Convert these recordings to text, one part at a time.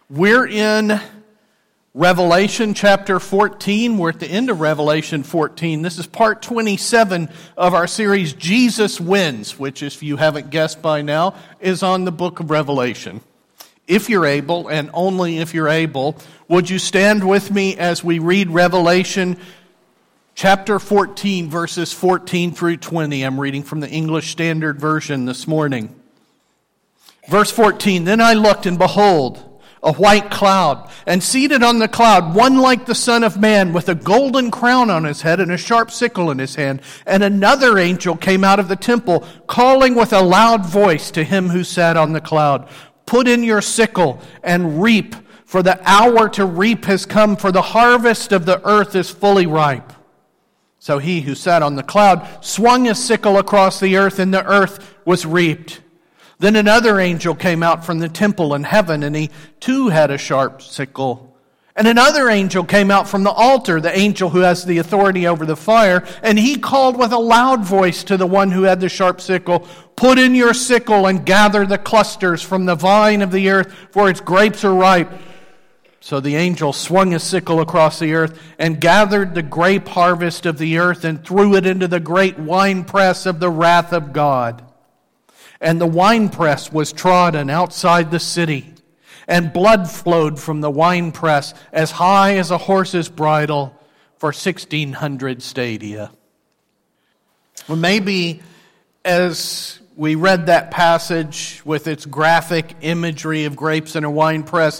We're in Revelation chapter 14. We're at the end of Revelation 14. This is part 27 of our series, Jesus Wins, which, if you haven't guessed by now, is on the book of Revelation. If you're able, and only if you're able, would you stand with me as we read Revelation chapter 14, verses 14 through 20. I'm reading from the English Standard Version this morning. Verse 14, "Then I looked, and behold, a white cloud, and seated on the cloud, one like the Son of Man, with a golden crown on his head and a sharp sickle in his hand. And another angel came out of the temple, calling with a loud voice to him who sat on the cloud, 'Put in your sickle and reap, for the hour to reap has come, for the harvest of the earth is fully ripe.' So he who sat on the cloud swung his sickle across the earth, and the earth was reaped. Then another angel came out from the temple in heaven, and he too had a sharp sickle. And another angel came out from the altar, the angel who has the authority over the fire, and he called with a loud voice to the one who had the sharp sickle, 'Put in your sickle and gather the clusters from the vine of the earth, for its grapes are ripe.' So the angel swung his sickle across the earth and gathered the grape harvest of the earth and threw it into the great winepress of the wrath of God. And the winepress was trodden outside the city, and blood flowed from the winepress as high as a horse's bridle for 1,600 stadia." Well, maybe as we read that passage with its graphic imagery of grapes in a winepress,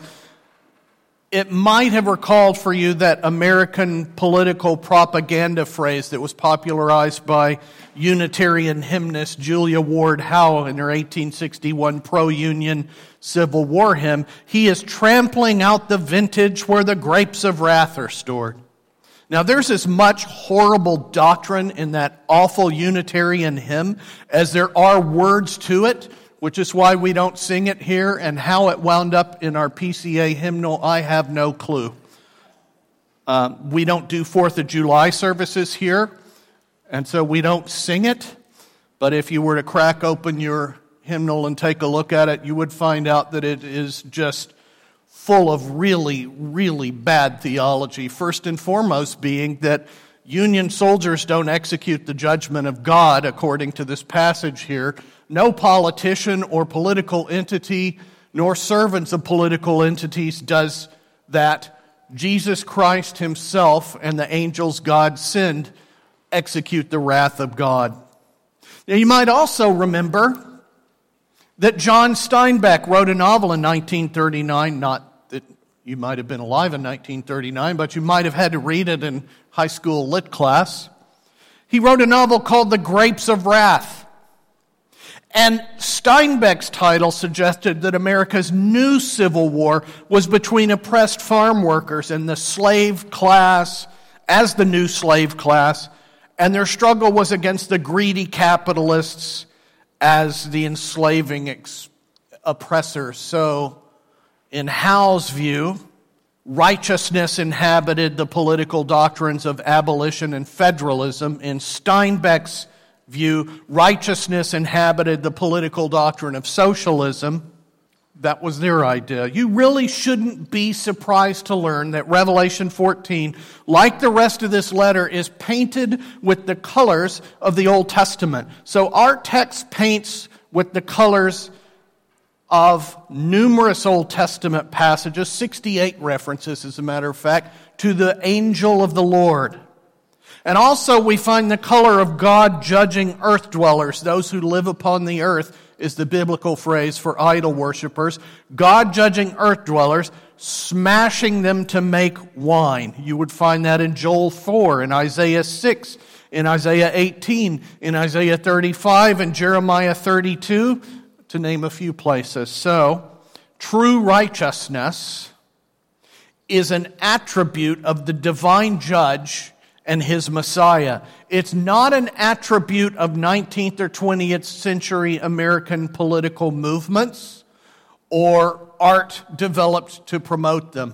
it might have recalled for you that American political propaganda phrase that was popularized by Unitarian hymnist Julia Ward Howe in her 1861 pro-Union Civil War hymn, "He is trampling out the vintage where the grapes of wrath are stored." Now, there's as much horrible doctrine in that awful Unitarian hymn as there are words to it, which is why we don't sing it here, and how it wound up in our PCA hymnal, I have no clue. We don't do 4th of July services here, and so we don't sing it. But if you were to crack open your hymnal and take a look at it, you would find out that it is just full of really, really bad theology. First and foremost being that Union soldiers don't execute the judgment of God, according to this passage here. No politician or political entity, nor servants of political entities does that. Jesus Christ himself and the angels God send execute the wrath of God. Now, you might also remember that John Steinbeck wrote a novel in 1939, not that you might have been alive in 1939, but you might have had to read it in high school lit class. He wrote a novel called The Grapes of Wrath. And Steinbeck's title suggested that America's new Civil War was between oppressed farm workers and the slave class as the new slave class, and their struggle was against the greedy capitalists as the enslaving oppressors. So, in Howe's view, righteousness inhabited the political doctrines of abolition and federalism. In Steinbeck's view, righteousness inhabited the political doctrine of socialism. That was their idea. You really shouldn't be surprised to learn that Revelation 14, like the rest of this letter, is painted with the colors of the Old Testament. So our text paints with the colors of numerous Old Testament passages, 68 references, as a matter of fact, to the angel of the Lord. And also we find the color of God judging earth dwellers. Those who live upon the earth is the biblical phrase for idol worshipers. God judging earth dwellers, smashing them to make wine. You would find that in Joel 4, in Isaiah 6, in Isaiah 18, in Isaiah 35, and Jeremiah 32, to name a few places. So, true righteousness is an attribute of the divine judge and his Messiah. It's not an attribute of 19th or 20th century American political movements or art developed to promote them.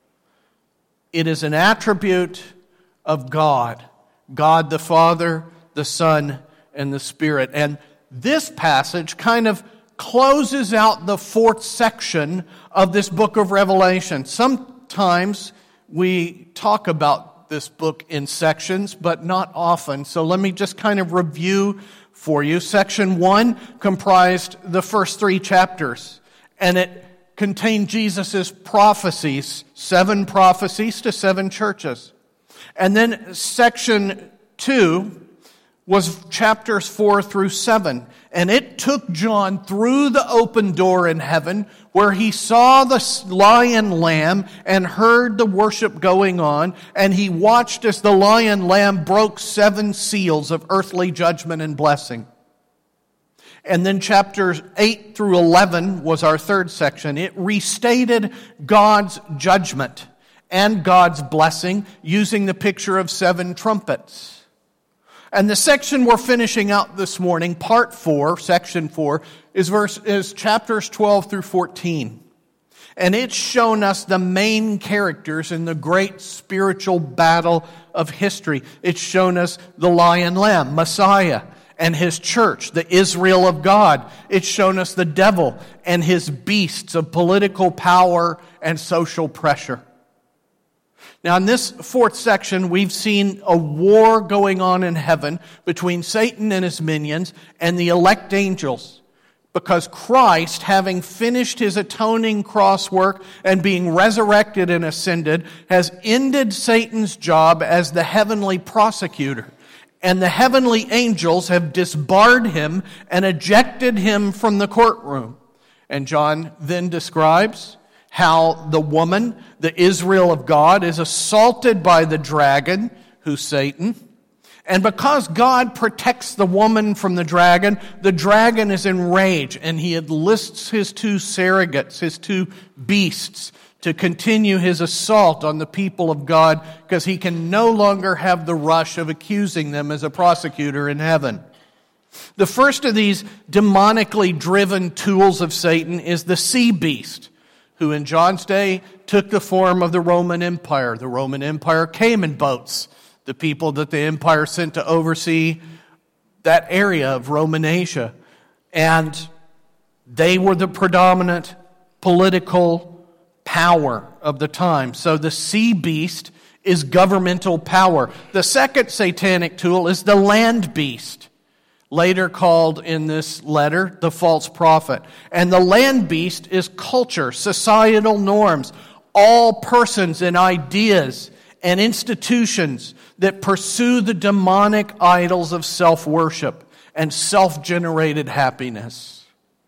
It is an attribute of God. God the Father, the Son, and the Spirit. And this passage kind of closes out the fourth section of this book of Revelation. Sometimes we talk about this book in sections, but not often. So let me just kind of review for you. Section 1 comprised the first 3 chapters, and it contained Jesus' prophecies, 7 prophecies to 7 churches. And then section 2 was chapters 4 through 7. And it took John through the open door in heaven where he saw the lion lamb and heard the worship going on. And he watched as the lion lamb broke 7 seals of earthly judgment and blessing. And then chapters 8 through 11 was our third section. It restated God's judgment and God's blessing using the picture of 7 trumpets. And the section we're finishing out this morning, part 4, section 4, is chapters 12 through 14. And it's shown us the main characters in the great spiritual battle of history. It's shown us the lion lamb, Messiah, and his church, the Israel of God. It's shown us the devil and his beasts of political power and social pressure. Now, in this fourth section, we've seen a war going on in heaven between Satan and his minions and the elect angels, because Christ, having finished his atoning cross work and being resurrected and ascended, has ended Satan's job as the heavenly prosecutor. And the heavenly angels have disbarred him and ejected him from the courtroom. And John then describes how the woman, the Israel of God, is assaulted by the dragon, who's Satan. And because God protects the woman from the dragon is enraged, and he enlists his 2 surrogates, his 2 beasts, to continue his assault on the people of God, because he can no longer have the rush of accusing them as a prosecutor in heaven. The first of these demonically driven tools of Satan is the sea beast, who in John's day took the form of the Roman Empire. The Roman Empire came in boats. The people that the empire sent to oversee that area of Roman Asia. And they were the predominant political power of the time. So the sea beast is governmental power. The second satanic tool is the land beast, later called in this letter the false prophet. And the land beast is culture, societal norms, all persons and ideas and institutions that pursue the demonic idols of self-worship and self-generated happiness.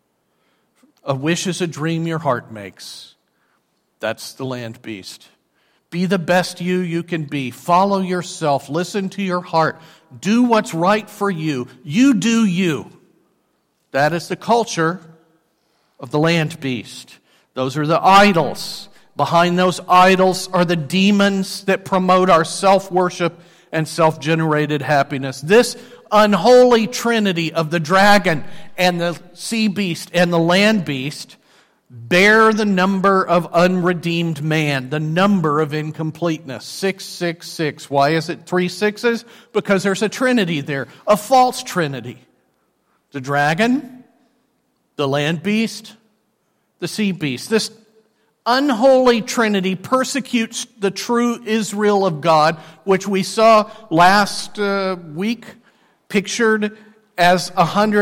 A wish is a dream your heart makes. That's the land beast. Be the best you can be. Follow yourself. Listen to your heart. Do what's right for you. You do you. That is the culture of the land beast. Those are the idols. Behind those idols are the demons that promote our self-worship and self-generated happiness. This unholy trinity of the dragon and the sea beast and the land beast bear the number of unredeemed man, the number of incompleteness, 666. Why is it 3 6s? Because there's a trinity there, a false trinity. The dragon, the land beast, the sea beast. This unholy trinity persecutes the true Israel of God, which we saw last week pictured as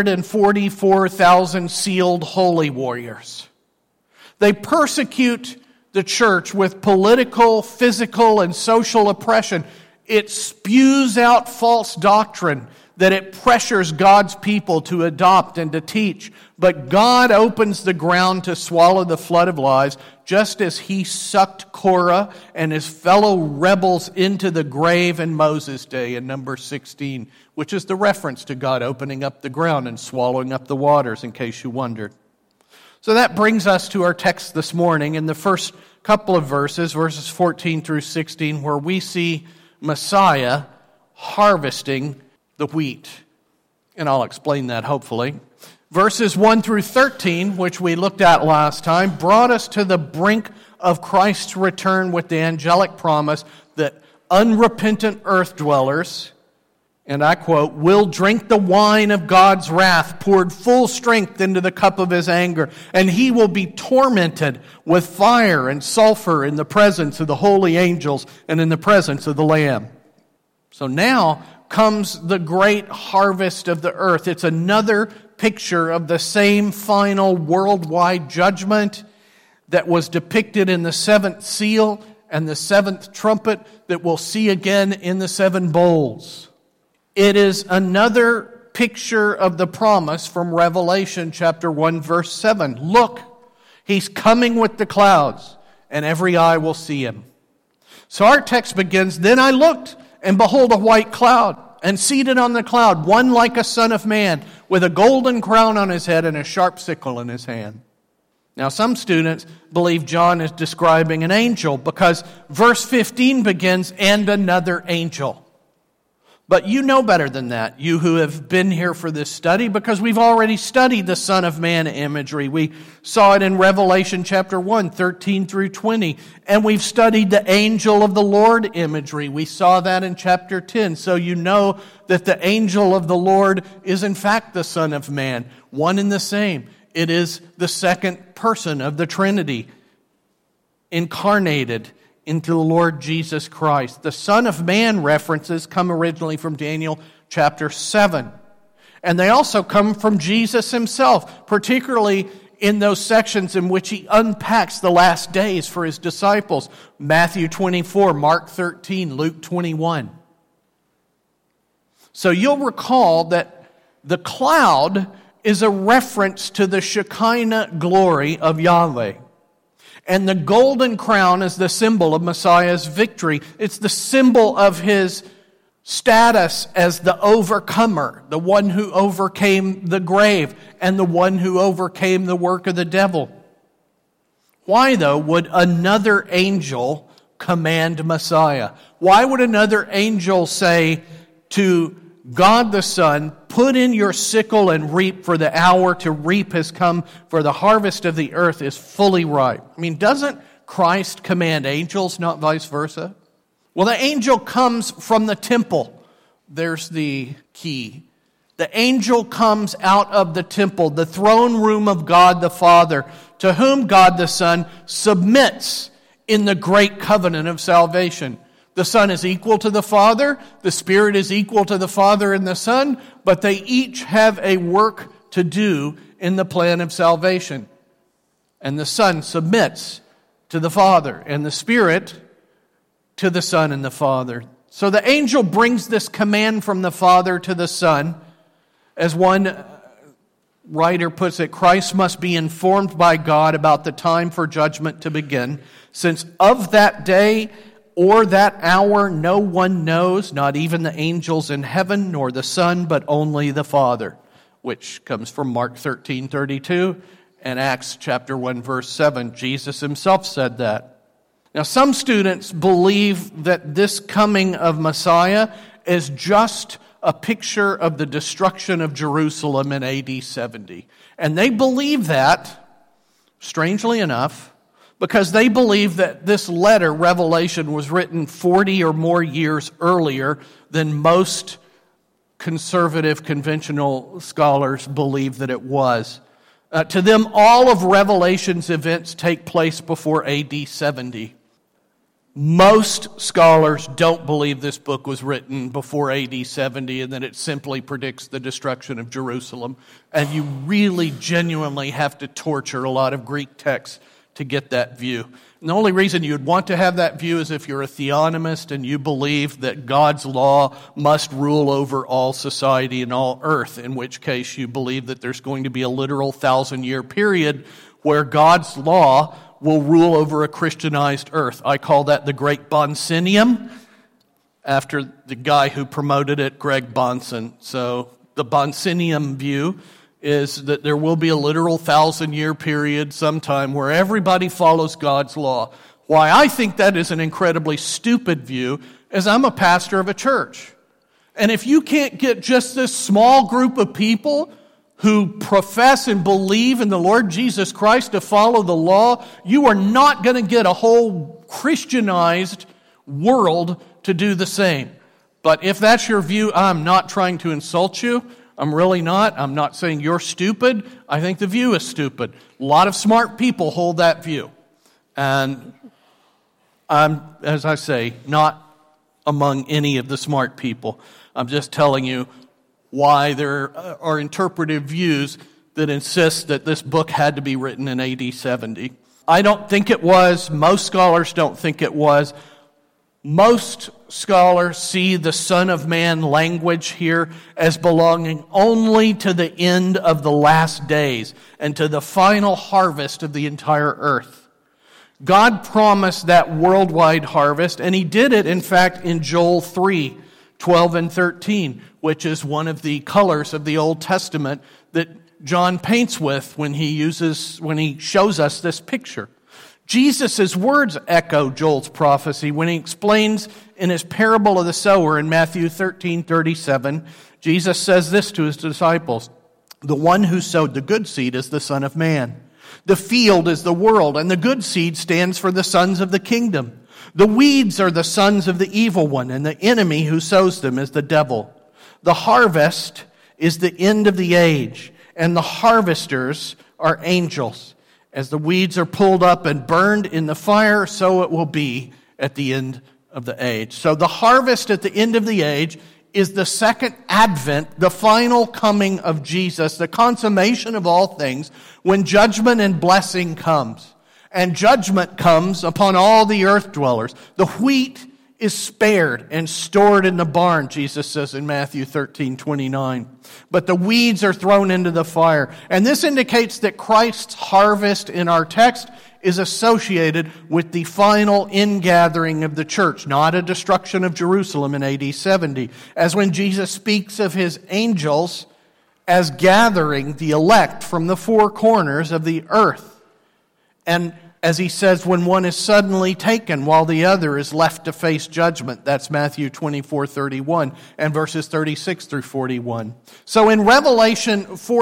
144,000 sealed holy warriors. They persecute the church with political, physical, and social oppression. It spews out false doctrine that it pressures God's people to adopt and to teach. But God opens the ground to swallow the flood of lies, just as he sucked Korah and his fellow rebels into the grave in Moses' day in Numbers 16, which is the reference to God opening up the ground and swallowing up the waters, in case you wondered. So that brings us to our text this morning in the first couple of verses 14 through 16, where we see Messiah harvesting the wheat. And I'll explain that hopefully. Verses 1 through 13, which we looked at last time, brought us to the brink of Christ's return with the angelic promise that unrepentant earth dwellers and I quote, "will drink the wine of God's wrath, poured full strength into the cup of his anger, and he will be tormented with fire and sulfur in the presence of the holy angels and in the presence of the Lamb." So now comes the great harvest of the earth. It's another picture of the same final worldwide judgment that was depicted in the seventh seal and the seventh trumpet that we'll see again in the seven bowls. It is another picture of the promise from Revelation chapter 1, verse 7. Look, he's coming with the clouds, and every eye will see him. So our text begins, "Then I looked, and behold a white cloud, and seated on the cloud, one like a son of man, with a golden crown on his head and a sharp sickle in his hand." Now some students believe John is describing an angel because verse 15 begins, "and another angel." But you know better than that, you who have been here for this study, because we've already studied the Son of Man imagery. We saw it in Revelation chapter 1, 13 through 20. And we've studied the angel of the Lord imagery. We saw that in chapter 10. So you know that the angel of the Lord is in fact the Son of Man, one and the same. It is the second person of the Trinity, incarnated into the Lord Jesus Christ. The Son of Man references come originally from Daniel chapter 7. And they also come from Jesus himself, particularly in those sections in which he unpacks the last days for his disciples. Matthew 24, Mark 13, Luke 21. So you'll recall that the cloud is a reference to the Shekinah glory of Yahweh. And the golden crown is the symbol of Messiah's victory. It's the symbol of his status as the overcomer, the one who overcame the grave, and the one who overcame the work of the devil. Why, though, would another angel command Messiah? Why would another angel say to God the Son, "Put in your sickle and reap, for the hour to reap has come, for the harvest of the earth is fully ripe"? I mean, doesn't Christ command angels, not vice versa? Well, the angel comes from the temple. There's the key. The angel comes out of the temple, the throne room of God the Father, to whom God the Son submits in the great covenant of salvation. The Son is equal to the Father, the Spirit is equal to the Father and the Son, but they each have a work to do in the plan of salvation. And the Son submits to the Father, and the Spirit to the Son and the Father. So the angel brings this command from the Father to the Son. As one writer puts it, Christ must be informed by God about the time for judgment to begin, since of that day or that hour no one knows, not even the angels in heaven, nor the Son, but only the Father, which comes from Mark 13:32 and Acts chapter 1, verse 7. Jesus himself said that. Now, some students believe that this coming of Messiah is just a picture of the destruction of Jerusalem in AD 70. And they believe that, strangely enough, because they believe that this letter, Revelation, was written 40 or more years earlier than most conservative, conventional scholars believe that it was. To them, all of Revelation's events take place before AD 70. Most scholars don't believe this book was written before AD 70 and that it simply predicts the destruction of Jerusalem. And you really genuinely have to torture a lot of Greek texts to get that view. And the only reason you'd want to have that view is if you're a theonomist and you believe that God's law must rule over all society and all earth, in which case you believe that there's going to be a literal 1,000-year period where God's law will rule over a Christianized earth. I call that the Great Bonsennium, after the guy who promoted it, Greg Bonson. So the Bonsennium view is that there will be a literal 1,000-year period sometime where everybody follows God's law. Why I think that is an incredibly stupid view is I'm a pastor of a church. And if you can't get just this small group of people who profess and believe in the Lord Jesus Christ to follow the law, you are not going to get a whole Christianized world to do the same. But if that's your view, I'm not trying to insult you. I'm really not. I'm not saying you're stupid. I think the view is stupid. A lot of smart people hold that view. And I'm, as I say, not among any of the smart people. I'm just telling you why there are interpretive views that insist that this book had to be written in AD 70. I don't think it was. Most scholars don't think it was. Most scholars see the Son of Man language here as belonging only to the end of the last days and to the final harvest of the entire earth. God promised that worldwide harvest, and He did it, in fact, in Joel 3:12 and 13, which is one of the colors of the Old Testament that John paints with when he shows us this picture. Jesus' words echo Joel's prophecy when he explains in his parable of the sower in Matthew 13:37. Jesus says this to his disciples, "The one who sowed the good seed is the Son of Man. The field is the world, and the good seed stands for the sons of the kingdom. The weeds are the sons of the evil one, and the enemy who sows them is the devil. The harvest is the end of the age, and the harvesters are angels. As the weeds are pulled up and burned in the fire, so it will be at the end of the age." So the harvest at the end of the age is the second advent, the final coming of Jesus, the consummation of all things, when judgment and blessing comes. And judgment comes upon all the earth dwellers. The wheat is spared and stored in the barn, Jesus says in Matthew 13:29. But the weeds are thrown into the fire. And this indicates that Christ's harvest in our text is associated with the final ingathering of the church, not a destruction of Jerusalem in AD 70. As when Jesus speaks of His angels as gathering the elect from the four corners of the earth. And as He says, when one is suddenly taken while the other is left to face judgment. That's Matthew 24:31 and verses 36 through 41. So in Revelation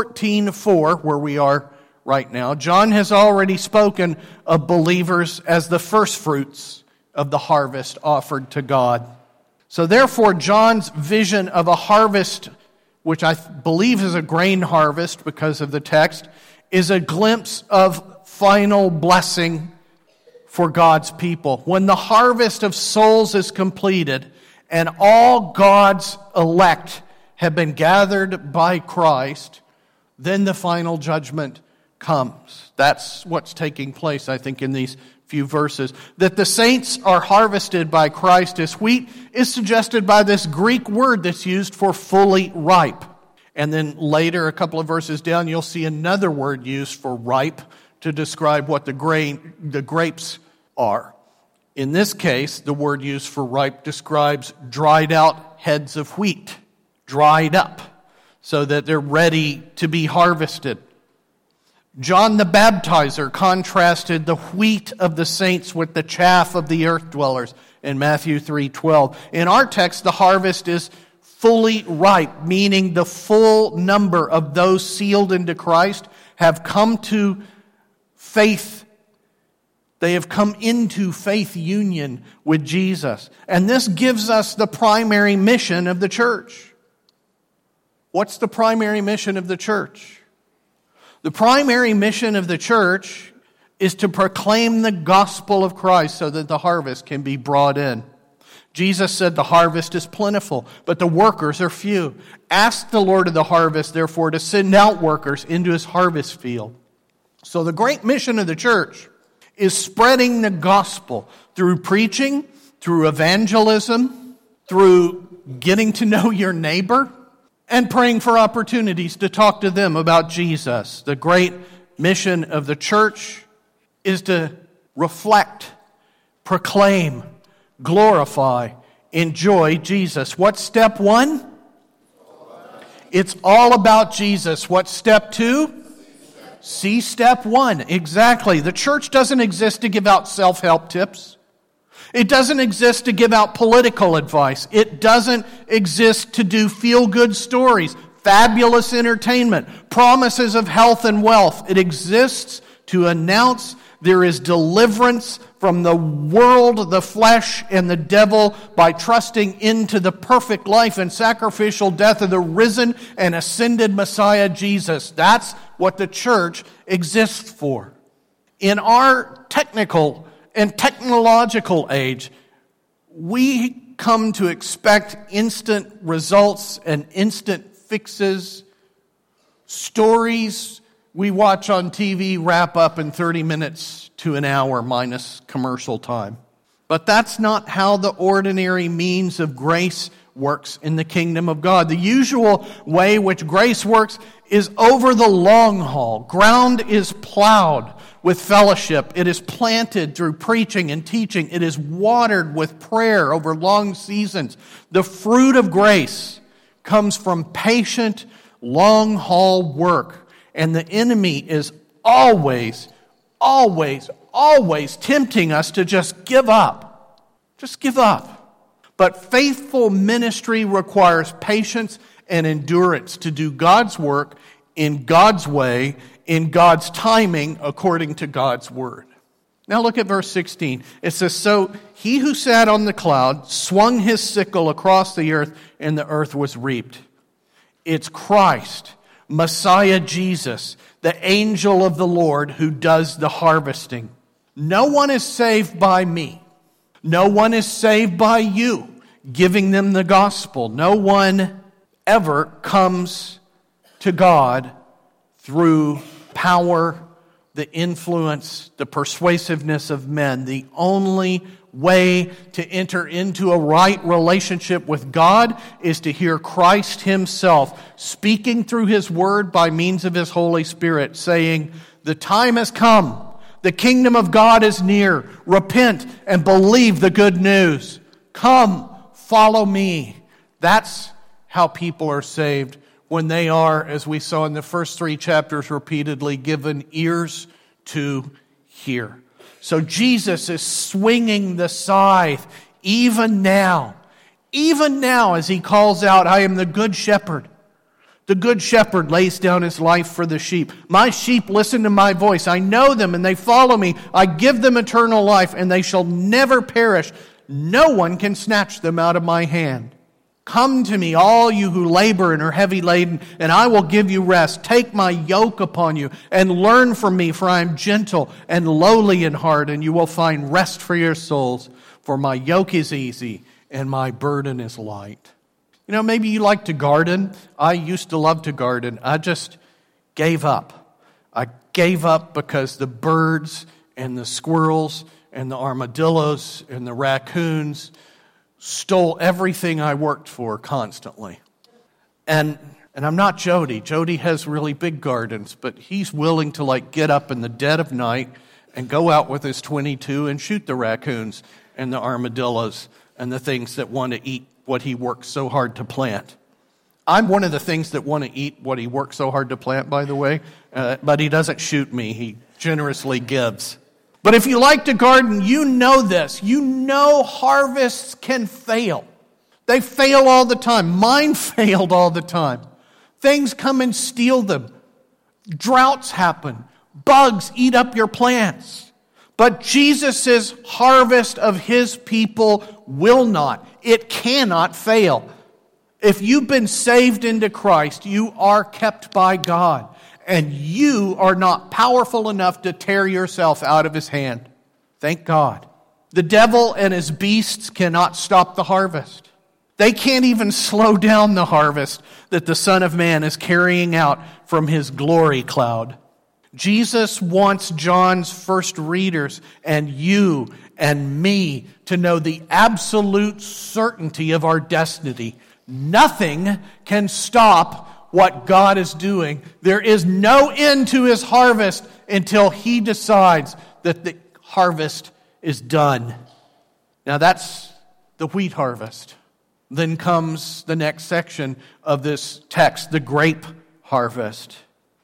14:4, where we are right now, John has already spoken of believers as the first fruits of the harvest offered to God. So therefore, John's vision of a harvest, which I believe is a grain harvest because of the text, is a glimpse of final blessing for God's people. When the harvest of souls is completed and all God's elect have been gathered by Christ, then the final judgment comes. That's what's taking place, I think, in these few verses. That the saints are harvested by Christ as wheat is suggested by this Greek word that's used for fully ripe. And then later, a couple of verses down, you'll see another word used for ripe to describe what the grapes are. In this case, the word used for ripe describes dried out heads of wheat, dried up, so that they're ready to be harvested. John the Baptizer contrasted the wheat of the saints with the chaff of the earth dwellers in Matthew 3:12. In our text, the harvest is fully ripe, meaning the full number of those sealed into Christ have come to faith. They have come into faith union with Jesus. And this gives us the primary mission of the church. What's the primary mission of the church? The primary mission of the church is to proclaim the gospel of Christ so that the harvest can be brought in. Jesus said the harvest is plentiful, but the workers are few. Ask the Lord of the harvest, therefore, to send out workers into His harvest field. So the great mission of the church is spreading the gospel through preaching, through evangelism, through getting to know your neighbor, and praying for opportunities to talk to them about Jesus. The great mission of the church is to reflect, proclaim, glorify, enjoy Jesus. What's step one? It's all about Jesus. What's step two? See step one. Exactly. The church doesn't exist to give out self-help tips. It doesn't exist to give out political advice. It doesn't exist to do feel-good stories, fabulous entertainment, promises of health and wealth. It exists to announce There is deliverance from the world, the flesh, and the devil by trusting into the perfect life and sacrificial death of the risen and ascended Messiah Jesus. That's what the church exists for. In our technical and technological age, we come to expect instant results and instant fixes. Stories we watch on TV wrap up in 30 minutes to an hour minus commercial time. But that's not how the ordinary means of grace works in the kingdom of God. The usual way which grace works is over the long haul. Ground is plowed with fellowship. It is planted through preaching and teaching. It is watered with prayer over long seasons. The fruit of grace comes from patient, long haul work. And the enemy is always tempting us to just give up. Just give up. But faithful ministry requires patience and endurance to do God's work in God's way, in God's timing, according to God's word. Now look at verse 16. It says, "So he who sat on the cloud swung his sickle across the earth, and the earth was reaped." It's Christ, Messiah Jesus, the angel of the Lord who does the harvesting. No one is saved by me. No one is saved by you, giving them the gospel. No one ever comes to God through power, the influence, the persuasiveness of men. The only way to enter into a right relationship with God is to hear Christ himself speaking through his word by means of his Holy Spirit, saying, "The time has come. The kingdom of God is near. Repent and believe the good news. Come, follow me." That's how people are saved, when they are, as we saw in the first 3 chapters repeatedly, given ears to hear. So Jesus is swinging the scythe even now as he calls out, "I am the good shepherd." The good shepherd lays down his life for the sheep. "My sheep listen to my voice. I know them and they follow me. I give them eternal life and they shall never perish. No one can snatch them out of my hand. Come to me, all you who labor and are heavy laden, and I will give you rest. Take my yoke upon you and learn from me, for I am gentle and lowly in heart, and you will find rest for your souls. For my yoke is easy and my burden is light." You know, maybe you like to garden. I used to love to garden. I just gave up. I gave up because the birds and the squirrels and the armadillos and the raccoons stole everything I worked for constantly. And I'm not Jody. Jody has really big gardens, but he's willing to get up in the dead of night and go out with his .22 and shoot the raccoons and the armadillos and the things that want to eat what he worked so hard to plant. I'm one of the things that want to eat what he worked so hard to plant, by the way, but he doesn't shoot me. He generously gives. But if you like to garden, you know this. You know harvests can fail. They fail all the time. Mine failed all the time. Things come and steal them. Droughts happen. Bugs eat up your plants. But Jesus' harvest of his people will not. It cannot fail. If you've been saved into Christ, you are kept by God. And you are not powerful enough to tear yourself out of his hand. Thank God. The devil and his beasts cannot stop the harvest. They can't even slow down the harvest that the Son of Man is carrying out from his glory cloud. Jesus wants John's first readers and you and me to know the absolute certainty of our destiny. Nothing can stop what God is doing. There is no end to his harvest until he decides that the harvest is done. Now that's the wheat harvest. Then comes the next section of this text, the grape harvest.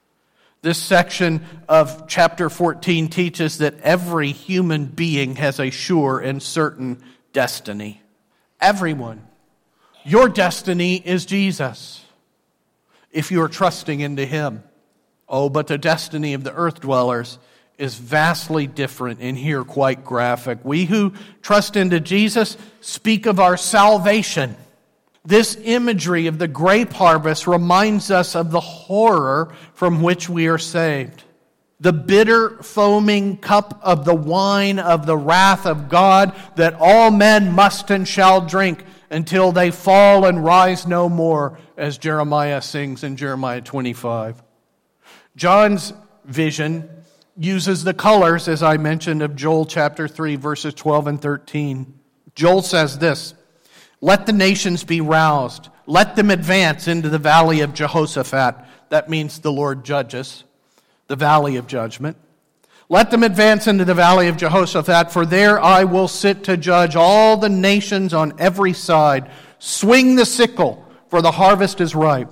This section of chapter 14 teaches that every human being has a sure and certain destiny. Everyone. Your destiny is Jesus, if you are trusting into him. Oh, but the destiny of the earth dwellers is vastly different, and here quite graphic. We who trust into Jesus speak of our salvation. This imagery of the grape harvest reminds us of the horror from which we are saved. The bitter, foaming cup of the wine of the wrath of God that all men must and shall drink until they fall and rise no more, as Jeremiah sings in Jeremiah 25. John's vision uses the colors, as I mentioned, of Joel chapter 3, verses 12 and 13. Joel says this, "Let the nations be roused. Let them advance into the valley of Jehoshaphat." That means the Lord judges, the valley of judgment. "Let them advance into the valley of Jehoshaphat, for there I will sit to judge all the nations on every side. Swing the sickle, for the harvest is ripe.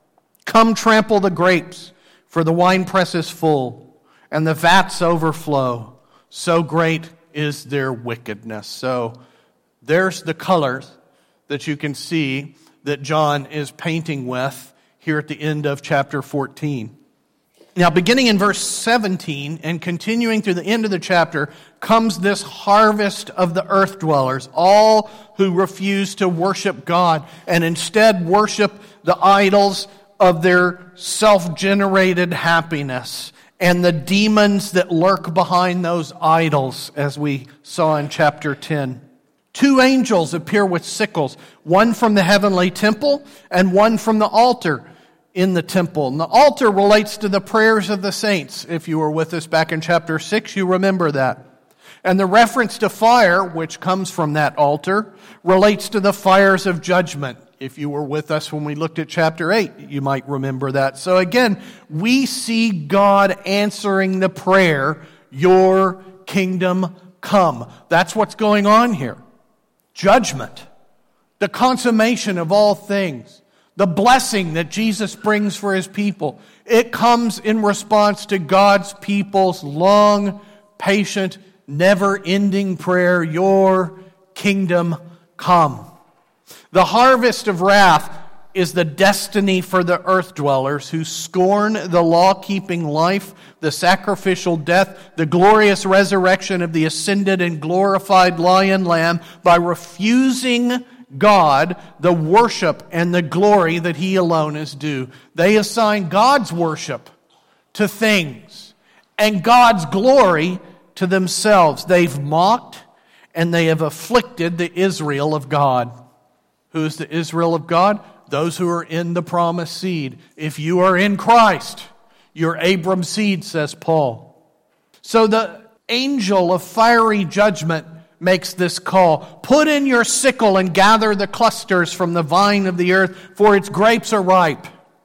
Come trample the grapes, for the winepress is full, and the vats overflow. So great is their wickedness." So there's the colors that you can see that John is painting with here at the end of chapter 14. Now, beginning in verse 17 and continuing through the end of the chapter comes this harvest of the earth dwellers, all who refuse to worship God and instead worship the idols of their self-generated happiness and the demons that lurk behind those idols, as we saw in chapter 10. 2 angels appear with sickles, one from the heavenly temple and one from the altar in the temple. And the altar relates to the prayers of the saints. If you were with us back in chapter 6, you remember that. And the reference to fire, which comes from that altar, relates to the fires of judgment. If you were with us when we looked at chapter 8, you might remember that. So again, we see God answering the prayer, "Your kingdom come." That's what's going on here. Judgment, the consummation of all things, the blessing that Jesus brings for His people. It comes in response to God's people's long, patient, never-ending prayer, "Your kingdom come." The harvest of wrath is the destiny for the earth dwellers who scorn the law-keeping life, the sacrificial death, the glorious resurrection of the ascended and glorified Lion Lamb by refusing God the worship and the glory that He alone is due. They assign God's worship to things and God's glory to themselves. They've mocked and they have afflicted the Israel of God. Who is the Israel of God? Those who are in the promised seed. If you are in Christ, you're Abram's seed, says Paul. So the angel of fiery judgment makes this call. "Put in your sickle and gather the clusters from the vine of the earth, for its grapes are ripe."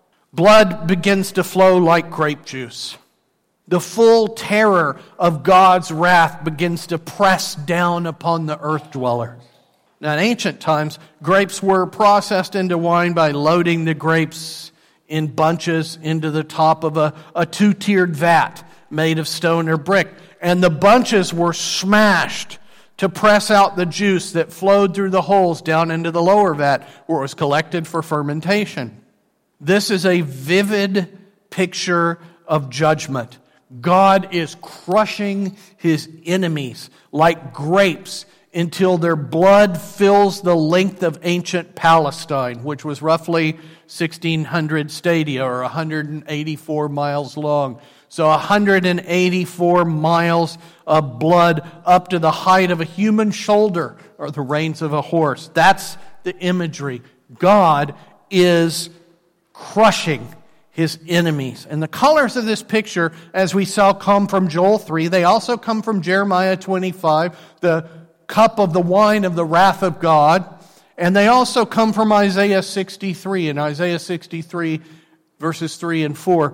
Blood begins to flow like grape juice. The full terror of God's wrath begins to press down upon the earth dwellers. Now, in ancient times, grapes were processed into wine by loading the grapes in bunches into the top of a 2-tiered vat made of stone or brick. And the bunches were smashed to press out the juice that flowed through the holes down into the lower vat where it was collected for fermentation. This is a vivid picture of judgment. God is crushing His enemies like grapes until their blood fills the length of ancient Palestine, which was roughly 1,600 stadia or 184 miles long. So 184 miles of blood up to the height of a human shoulder or the reins of a horse. That's the imagery. God is crushing His enemies. And the colors of this picture, as we saw, come from Joel 3. They also come from Jeremiah 25, the cup of the wine of the wrath of God. And they also come from Isaiah 63. In Isaiah 63, verses 3 and 4,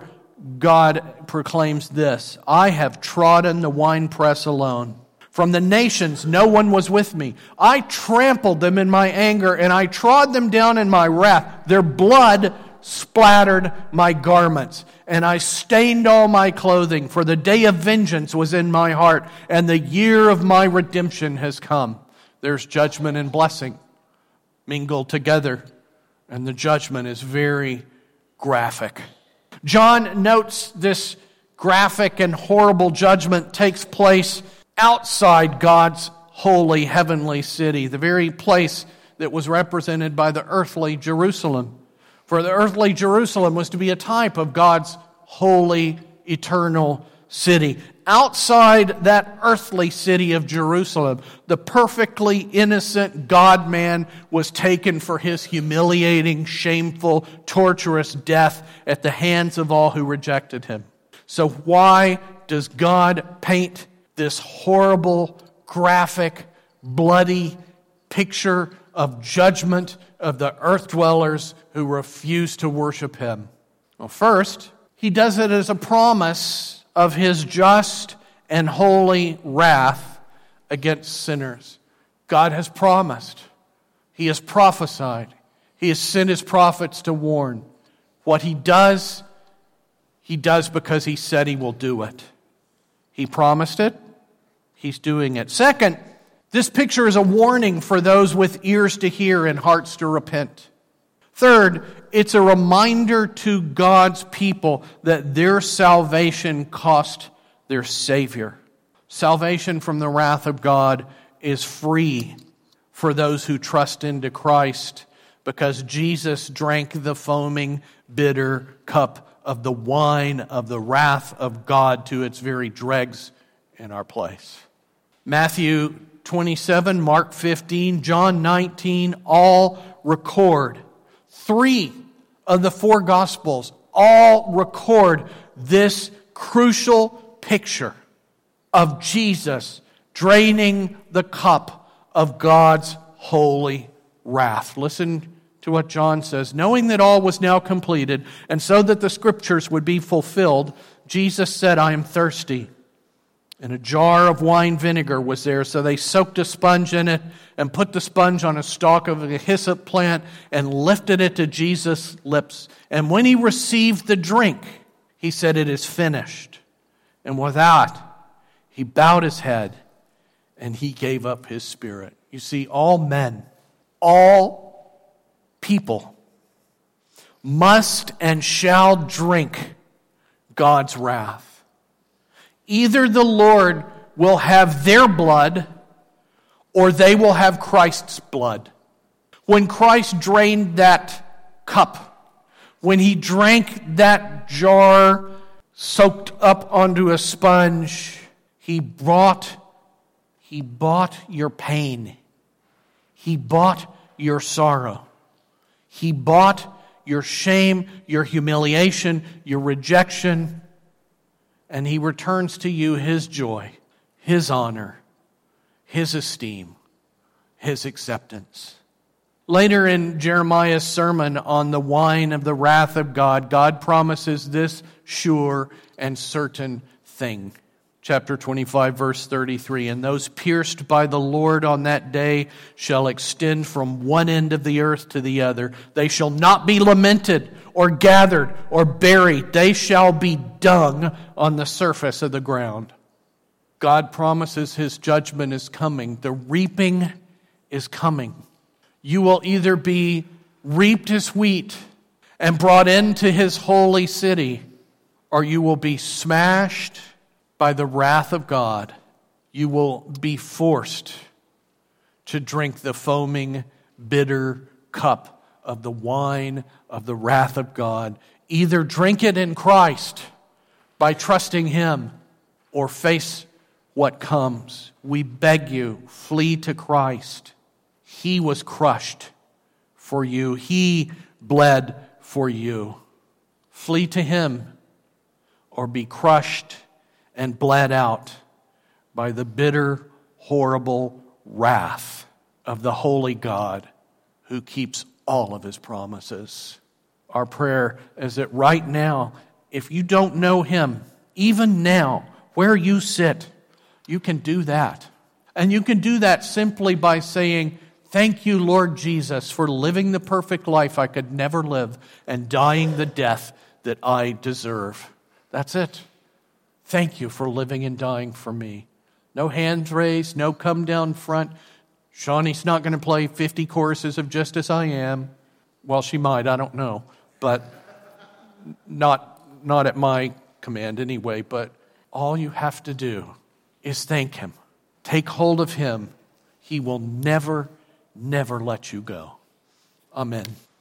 God proclaims this: "I have trodden the winepress alone. From the nations no one was with me. I trampled them in my anger, and I trod them down in my wrath. Their blood splattered my garments, and I stained all my clothing, for the day of vengeance was in my heart, and the year of my redemption has come." There's judgment and blessing mingled together, and the judgment is very graphic. John notes this graphic and horrible judgment takes place outside God's holy heavenly city, the very place that was represented by the earthly Jerusalem. For the earthly Jerusalem was to be a type of God's holy, eternal city. Outside that earthly city of Jerusalem, the perfectly innocent God-man was taken for his humiliating, shameful, torturous death at the hands of all who rejected him. So why does God paint this horrible, graphic, bloody picture of judgment of the earth dwellers who refuse to worship him? Well, first, he does it as a promise of his just and holy wrath against sinners. God has promised. He has prophesied. He has sent his prophets to warn. What he does because he said he will do it. He promised it. He's doing it. Second, this picture is a warning for those with ears to hear and hearts to repent. Third, it's a reminder to God's people that their salvation cost their Savior. Salvation from the wrath of God is free for those who trust into Christ because Jesus drank the foaming, bitter cup of the wine of the wrath of God to its very dregs in our place. Matthew 27, Mark 15, John 19, all record. 3 of the 4 Gospels all record this crucial picture of Jesus draining the cup of God's holy wrath. Listen to what John says. Knowing that all was now completed, and so that the Scriptures would be fulfilled, Jesus said, I am thirsty. And a jar of wine vinegar was there, so they soaked a sponge in it and put the sponge on a stalk of a hyssop plant and lifted it to Jesus' lips. And when he received the drink, he said, it is finished. And with that, he bowed his head and he gave up his spirit. You see, all men, all people must and shall drink God's wrath. Either the Lord will have their blood or they will have Christ's blood. When Christ drained that cup, when he drank that jar soaked up onto a sponge, he bought your pain. He bought your sorrow. He bought your shame, your humiliation, your rejection, and he returns to you his joy, his honor, his esteem, his acceptance. Later in Jeremiah's sermon on the wine of the wrath of God, God promises this sure and certain thing. Chapter 25, verse 33, and those pierced by the Lord on that day shall extend from one end of the earth to the other. They shall not be lamented or gathered or buried. They shall be dung on the surface of the ground. God promises his judgment is coming. The reaping is coming. You will either be reaped as wheat and brought into his holy city, or you will be smashed by the wrath of God. You will be forced to drink the foaming, bitter cup of the wine of the wrath of God. Either drink it in Christ by trusting him or face what comes. We beg you, flee to Christ. He was crushed for you. He bled for you. Flee to him or be crushed and bled out by the bitter, horrible wrath of the holy God who keeps all of his promises. Our prayer is that right now, if you don't know him, even now, where you sit, you can do that. And you can do that simply by saying, thank you, Lord Jesus, for living the perfect life I could never live and dying the death that I deserve. That's it. Thank you for living and dying for me. No hands raised, no come down front. Shawnee's not going to play 50 choruses of Just As I Am. Well, she might, I don't know. But not at my command anyway, but all you have to do is thank Him. Take hold of Him. He will never, never let you go. Amen.